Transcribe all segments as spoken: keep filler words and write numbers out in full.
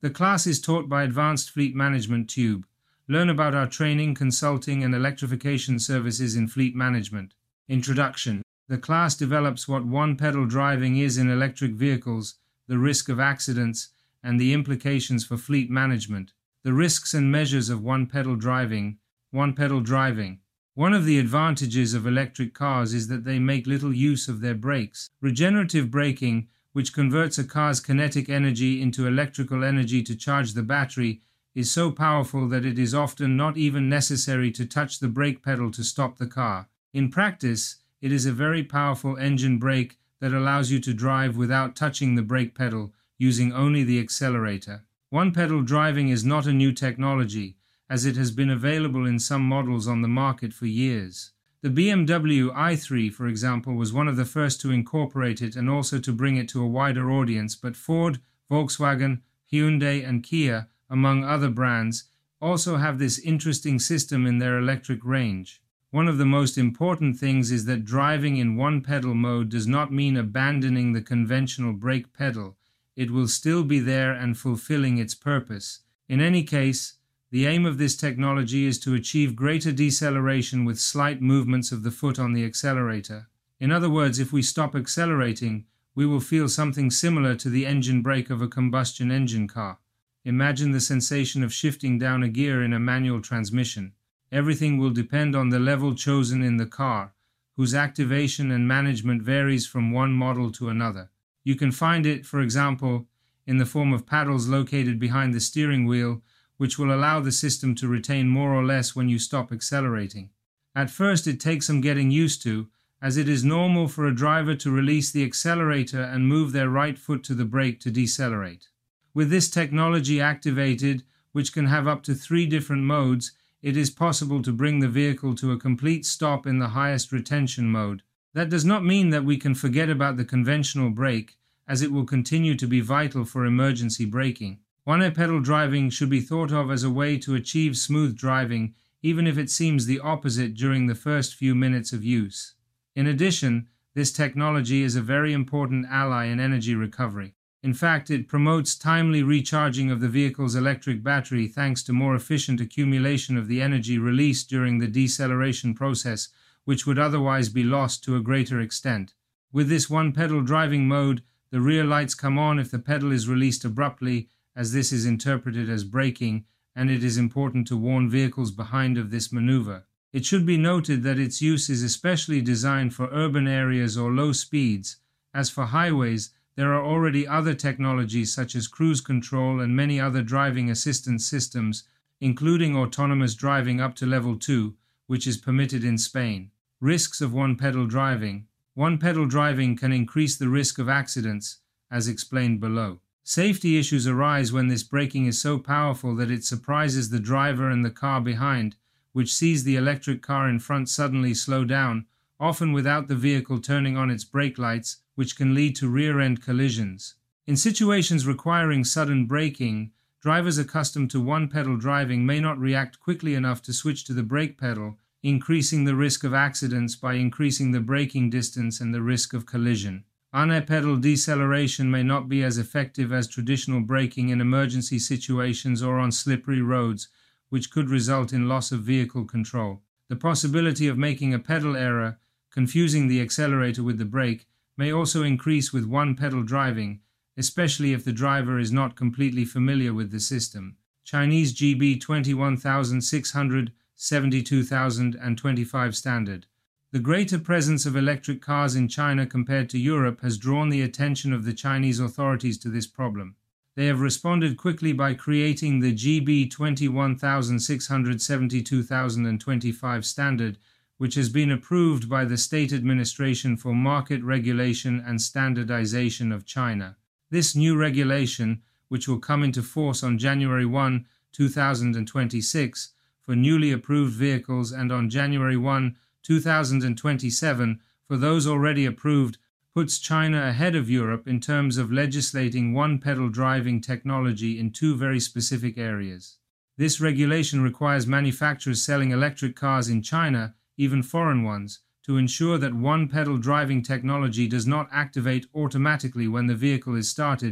The class is taught by Advanced Fleet Management Tube. Learn about our training, consulting, and electrification services in fleet management. Introduction. The class develops what one-pedal driving is in electric vehicles, the risk of accidents, and the implications for fleet management. The risks and measures of one-pedal driving. One-pedal driving. One of the advantages of electric cars is that they make little use of their brakes. Regenerative braking, which converts a car's kinetic energy into electrical energy to charge the battery, is so powerful that it is often not even necessary to touch the brake pedal to stop the car. In practice, it is a very powerful engine brake that allows you to drive without touching the brake pedal, using only the accelerator. One-pedal driving is not a new technology, as it has been available in some models on the market for years. The B M W i three, for example, was one of the first to incorporate it and also to bring it to a wider audience, but Ford, Volkswagen, Hyundai, and Kia, among other brands, also have this interesting system in their electric range. One of the most important things is that driving in one-pedal mode does not mean abandoning the conventional brake pedal. It will still be there and fulfilling its purpose. In any case, the aim of this technology is to achieve greater deceleration with slight movements of the foot on the accelerator. In other words, if we stop accelerating, we will feel something similar to the engine brake of a combustion engine car. Imagine the sensation of shifting down a gear in a manual transmission. Everything will depend on the level chosen in the car, whose activation and management varies from one model to another. You can find it, for example, in the form of paddles located behind the steering wheel, which will allow the system to retain more or less when you stop accelerating. At first, it takes some getting used to, as it is normal for a driver to release the accelerator and move their right foot to the brake to decelerate. With this technology activated, which can have up to three different modes, it is possible to bring the vehicle to a complete stop in the highest retention mode. That does not mean that we can forget about the conventional brake, as it will continue to be vital for emergency braking. One-pedal driving should be thought of as a way to achieve smooth driving, even if it seems the opposite during the first few minutes of use. In addition, this technology is a very important ally in energy recovery. In fact, it promotes timely recharging of the vehicle's electric battery thanks to more efficient accumulation of the energy released during the deceleration process, which would otherwise be lost to a greater extent. With this one-pedal driving mode, the rear lights come on if the pedal is released abruptly, as this is interpreted as braking, and it is important to warn vehicles behind of this maneuver. It should be noted that its use is especially designed for urban areas or low speeds. As for highways, there are already other technologies such as cruise control and many other driving assistance systems, including autonomous driving up to level two, which is permitted in Spain. Risks of one-pedal driving. One-pedal driving can increase the risk of accidents, as explained below. Safety issues arise when this braking is so powerful that it surprises the driver and the car behind, which sees the electric car in front suddenly slow down, often without the vehicle turning on its brake lights, which can lead to rear-end collisions. In situations requiring sudden braking, drivers accustomed to one-pedal driving may not react quickly enough to switch to the brake pedal, increasing the risk of accidents by increasing the braking distance and the risk of collision. One-pedal deceleration may not be as effective as traditional braking in emergency situations or on slippery roads, which could result in loss of vehicle control. The possibility of making a pedal error, confusing the accelerator with the brake, may also increase with one-pedal driving, especially if the driver is not completely familiar with the system. Chinese G B twenty-one thousand six hundred, seventy-two thousand twenty-five standard. The greater presence of electric cars in China compared to Europe has drawn the attention of the Chinese authorities to this problem. They have responded quickly by creating the G B twenty-one thousand six hundred, seventy-two thousand twenty-five standard, which has been approved by the State Administration for Market Regulation and Standardization of China. This new regulation, which will come into force on January first, two thousand twenty-six, for newly approved vehicles and on January first, two thousand twenty-seven for those already approved, puts China ahead of Europe in terms of legislating one-pedal driving technology in two very specific areas. This regulation requires manufacturers selling electric cars in China, even foreign ones, to ensure that one-pedal driving technology does not activate automatically when the vehicle is started,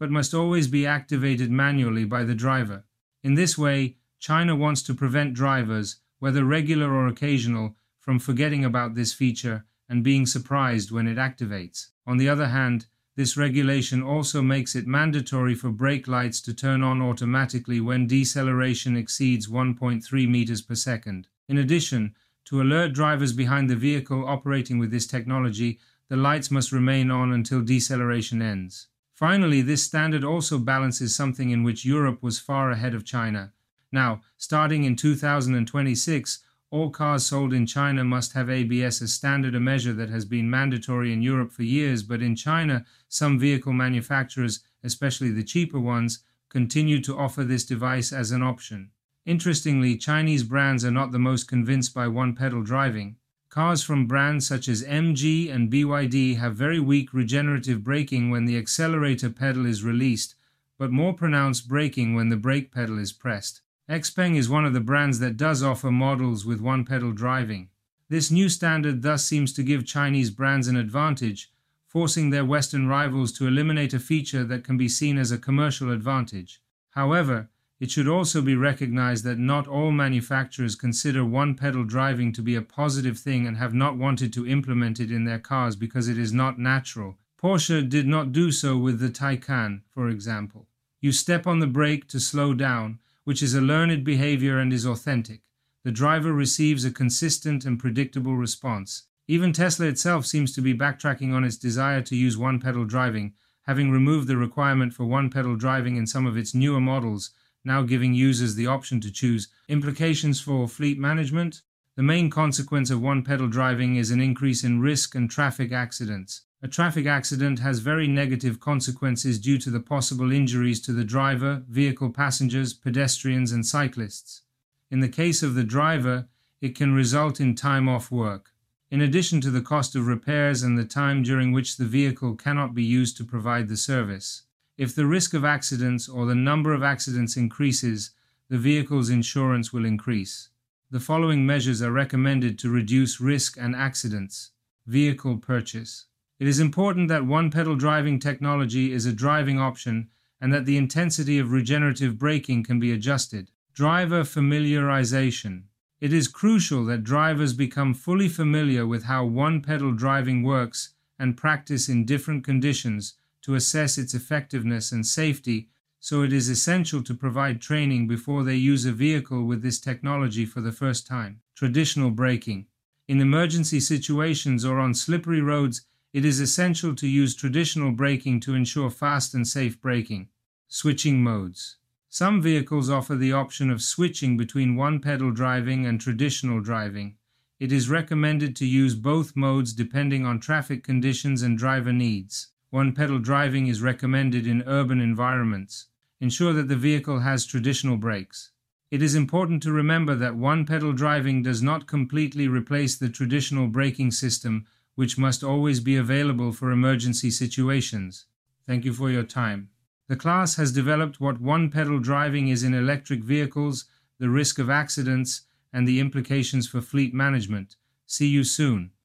but must always be activated manually by the driver. In this way, China wants to prevent drivers, whether regular or occasional, from forgetting about this feature and being surprised when it activates. On the other hand, this regulation also makes it mandatory for brake lights to turn on automatically when deceleration exceeds one point three meters per second. In addition, to alert drivers behind the vehicle operating with this technology, the lights must remain on until deceleration ends. Finally, this standard also balances something in which Europe was far ahead of China. Now, starting in two thousand twenty-six, all cars sold in China must have A B S as standard, a measure that has been mandatory in Europe for years, but in China, some vehicle manufacturers, especially the cheaper ones, continue to offer this device as an option. Interestingly, Chinese brands are not the most convinced by one-pedal driving. Cars from brands such as M G and B Y D have very weak regenerative braking when the accelerator pedal is released, but more pronounced braking when the brake pedal is pressed. Xpeng is one of the brands that does offer models with one-pedal driving. This new standard thus seems to give Chinese brands an advantage, forcing their Western rivals to eliminate a feature that can be seen as a commercial advantage. However, it should also be recognized that not all manufacturers consider one-pedal driving to be a positive thing and have not wanted to implement it in their cars because it is not natural. Porsche did not do so with the Taycan, for example. You step on the brake to slow down, which is a learned behavior and is authentic. The driver receives a consistent and predictable response. Even Tesla itself seems to be backtracking on its desire to use one-pedal driving, having removed the requirement for one-pedal driving in some of its newer models, now giving users the option to choose. Implications for fleet management? The main consequence of one-pedal driving is an increase in risk and traffic accidents. A traffic accident has very negative consequences due to the possible injuries to the driver, vehicle passengers, pedestrians, and cyclists. In the case of the driver, it can result in time off work, in addition to the cost of repairs and the time during which the vehicle cannot be used to provide the service. If the risk of accidents or the number of accidents increases, the vehicle's insurance will increase. The following measures are recommended to reduce risk and accidents. Vehicle purchase. It is important that one-pedal driving technology is a driving option and that the intensity of regenerative braking can be adjusted. Driver familiarization. It is crucial that drivers become fully familiar with how one-pedal driving works and practice in different conditions to assess its effectiveness and safety, so it is essential to provide training before they use a vehicle with this technology for the first time. Traditional braking. In emergency situations or on slippery roads, it is essential to use traditional braking to ensure fast and safe braking. Switching modes. Some vehicles offer the option of switching between one-pedal driving and traditional driving. It is recommended to use both modes depending on traffic conditions and driver needs. One-pedal driving is recommended in urban environments. Ensure that the vehicle has traditional brakes. It is important to remember that one-pedal driving does not completely replace the traditional braking system, which must always be available for emergency situations. Thank you for your time. The class has developed what one-pedal driving is in electric vehicles, the risk of accidents, and the implications for fleet management. See you soon.